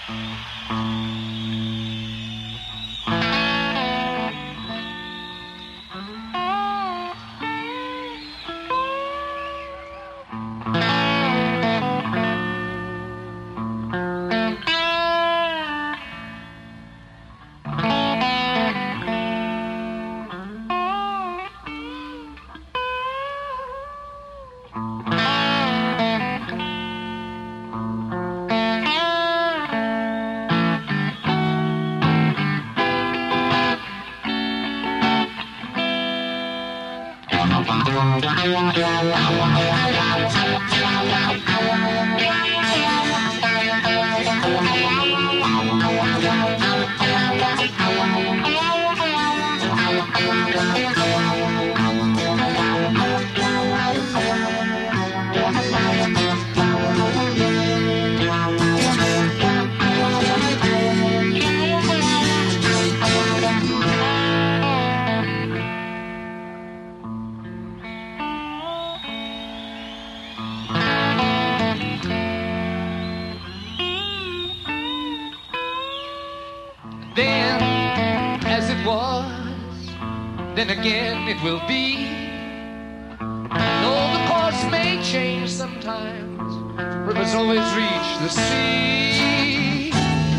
Then again it will be. Though the course may change sometimes, rivers always reach the sea.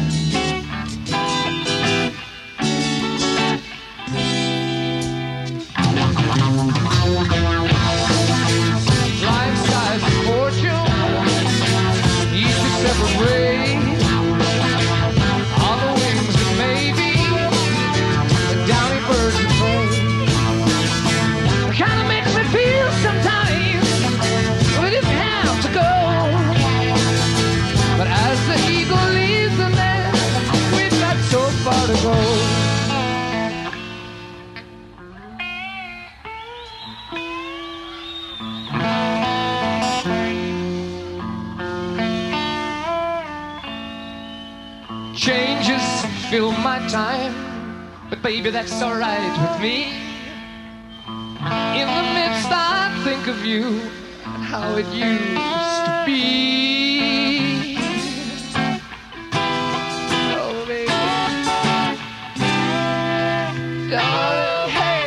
Life size and fortune, easy separate. On the wings of maybe, the downy birds of prey. Kinda makes me feel sometimes we didn't have to go. But as the eagle leaves the nest, we've got so far to go. Changes fill my time, but baby, that's alright with me. In the midst I think of you and how it used to be. Oh baby, darling, hey.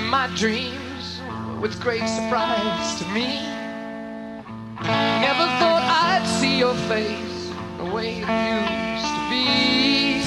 in my dreams with great surprise to me. Never thought I'd see your face the way it used to be.